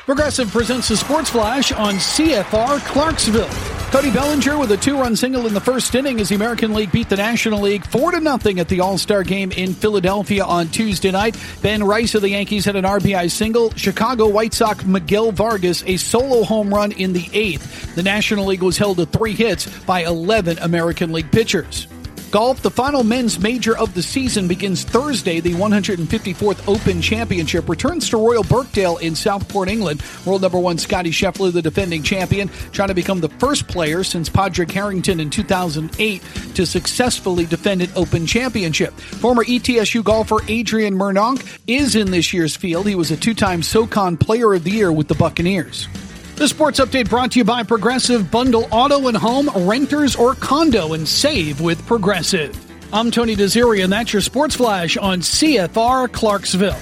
Progressive presents the Sports Flash on CFR Clarksville. Cody Bellinger with a 2-run single in the first inning as the American League beat the National League 4-0 at the All-Star Game in Philadelphia on Tuesday night. Ben Rice of the Yankees had an RBI single. Chicago White Sox Miguel Vargas a solo home run in the 8th. The National League was held to 3 hits by 11 American League pitchers. Golf, the final men's major of the season begins Thursday. The 154th Open Championship returns to Royal Birkdale in Southport, England. World number 1 Scottie Scheffler, the defending champion, trying to become the first player since Padraig Harrington in 2008 to successfully defend an Open Championship. Former ETSU golfer Adrian Murnonk is in this year's field. He was a 2-time SoCon Player of the Year with the Buccaneers. The Sports Update brought to you by Progressive. Bundle auto and home, renters or condo, and save with Progressive. I'm Tony Desiri, and that's your Sports Flash on CFR Clarksville.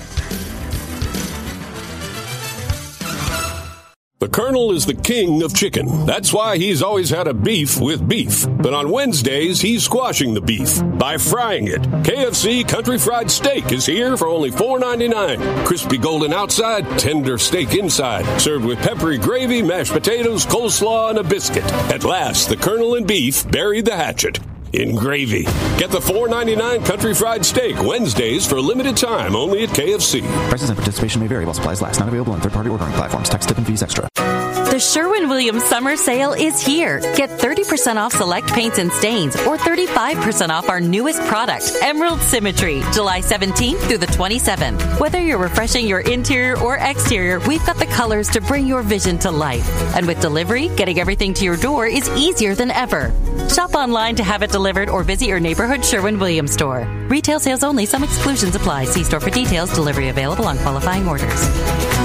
The Colonel is the king of chicken. That's why he's always had a beef with beef. But on Wednesdays, he's squashing the beef by frying it. KFC Country Fried Steak is here for only $4.99. Crispy golden outside, tender steak inside. Served with peppery gravy, mashed potatoes, coleslaw, and a biscuit. At last, the Colonel and beef buried the hatchet in gravy. Get the $4.99 Country Fried Steak Wednesdays for a limited time only at KFC. Prices and participation may vary while supplies last. Not available on third-party ordering platforms. Tax, tip, and fees extra. The Sherwin-Williams Summer Sale is here. Get 30% off select paints and stains or 35% off our newest product, Emerald Symmetry, July 17th through the 27th. Whether you're refreshing your interior or exterior, we've got the colors to bring your vision to life. And with delivery, getting everything to your door is easier than ever. Shop online to have it delivered or visit your neighborhood Sherwin-Williams store. Retail sales only. Some exclusions apply. See store for details. Delivery available on qualifying orders.